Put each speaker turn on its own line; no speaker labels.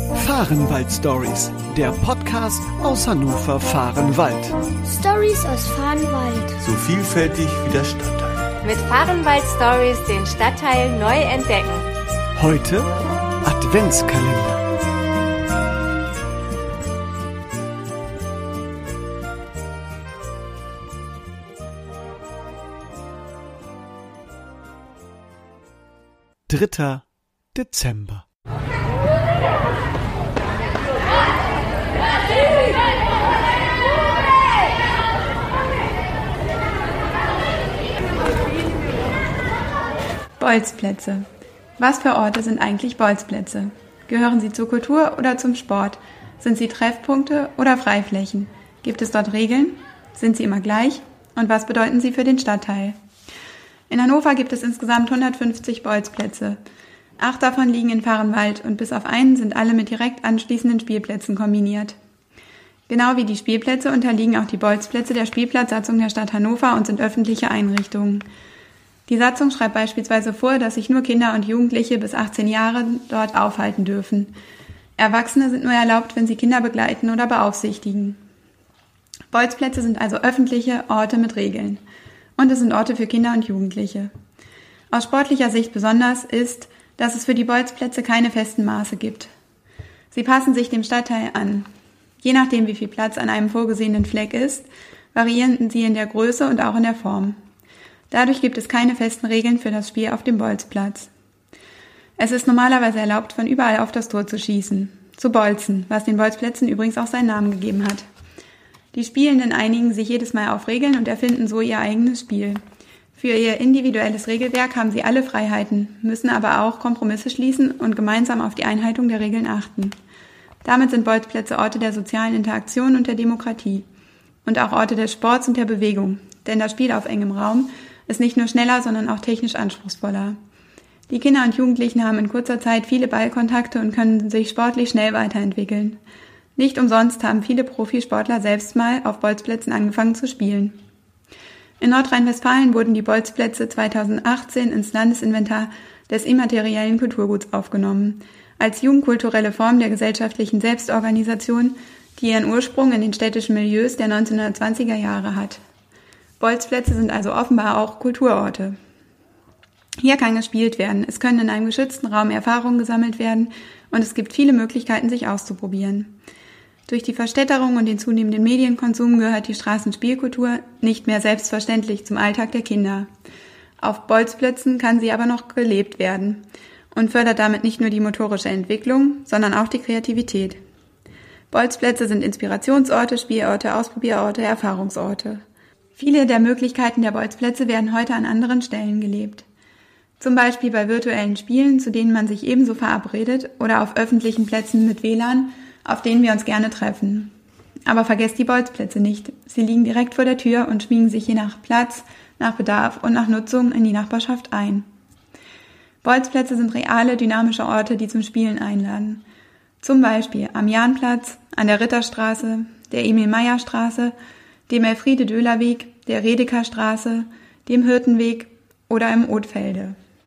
Fahrenwald-Stories, der Podcast aus Hannover Fahrenwald.
Stories aus Fahrenwald.
So vielfältig wie der Stadtteil.
Mit Fahrenwald-Stories den Stadtteil neu entdecken.
Heute Adventskalender. Dritter Dezember.
Bolzplätze. Was für Orte sind eigentlich Bolzplätze? Gehören sie zur Kultur oder zum Sport? Sind sie Treffpunkte oder Freiflächen? Gibt es dort Regeln? Sind sie immer gleich? Und was bedeuten sie für den Stadtteil? In Hannover gibt es insgesamt 150 Bolzplätze. 8 davon liegen in Fahrenwald und bis auf einen sind alle mit direkt anschließenden Spielplätzen kombiniert. Genau wie die Spielplätze unterliegen auch die Bolzplätze der Spielplatzsatzung der Stadt Hannover und sind öffentliche Einrichtungen. Die Satzung schreibt beispielsweise vor, dass sich nur Kinder und Jugendliche bis 18 Jahre dort aufhalten dürfen. Erwachsene sind nur erlaubt, wenn sie Kinder begleiten oder beaufsichtigen. Bolzplätze sind also öffentliche Orte mit Regeln. Und es sind Orte für Kinder und Jugendliche. Aus sportlicher Sicht besonders ist, dass es für die Bolzplätze keine festen Maße gibt. Sie passen sich dem Stadtteil an. Je nachdem, wie viel Platz an einem vorgesehenen Fleck ist, variieren sie in der Größe und auch in der Form. Dadurch gibt es keine festen Regeln für das Spiel auf dem Bolzplatz. Es ist normalerweise erlaubt, von überall auf das Tor zu schießen, zu bolzen, was den Bolzplätzen übrigens auch seinen Namen gegeben hat. Die Spielenden einigen sich jedes Mal auf Regeln und erfinden so ihr eigenes Spiel. Für ihr individuelles Regelwerk haben sie alle Freiheiten, müssen aber auch Kompromisse schließen und gemeinsam auf die Einhaltung der Regeln achten. Damit sind Bolzplätze Orte der sozialen Interaktion und der Demokratie und auch Orte des Sports und der Bewegung, denn das Spiel auf engem Raum ist nicht nur schneller, sondern auch technisch anspruchsvoller. Die Kinder und Jugendlichen haben in kurzer Zeit viele Ballkontakte und können sich sportlich schnell weiterentwickeln. Nicht umsonst haben viele Profisportler selbst mal auf Bolzplätzen angefangen zu spielen. In Nordrhein-Westfalen wurden die Bolzplätze 2018 ins Landesinventar des immateriellen Kulturguts aufgenommen, als jugendkulturelle Form der gesellschaftlichen Selbstorganisation, die ihren Ursprung in den städtischen Milieus der 1920er Jahre hat. Bolzplätze sind also offenbar auch Kulturorte. Hier kann gespielt werden, es können in einem geschützten Raum Erfahrungen gesammelt werden und es gibt viele Möglichkeiten, sich auszuprobieren. Durch die Verstädterung und den zunehmenden Medienkonsum gehört die Straßenspielkultur nicht mehr selbstverständlich zum Alltag der Kinder. Auf Bolzplätzen kann sie aber noch gelebt werden und fördert damit nicht nur die motorische Entwicklung, sondern auch die Kreativität. Bolzplätze sind Inspirationsorte, Spielorte, Ausprobierorte, Erfahrungsorte. Viele der Möglichkeiten der Bolzplätze werden heute an anderen Stellen gelebt. Zum Beispiel bei virtuellen Spielen, zu denen man sich ebenso verabredet, oder auf öffentlichen Plätzen mit WLAN, auf denen wir uns gerne treffen. Aber vergesst die Bolzplätze nicht. Sie liegen direkt vor der Tür und schmiegen sich je nach Platz, nach Bedarf und nach Nutzung in die Nachbarschaft ein. Bolzplätze sind reale, dynamische Orte, die zum Spielen einladen. Zum Beispiel am Jahnplatz, an der Ritterstraße, der Emil-Meyer-Straße, dem Elfriede-Döhler-Weg, der Redeker-Straße, dem Hirtenweg oder im Othfelde.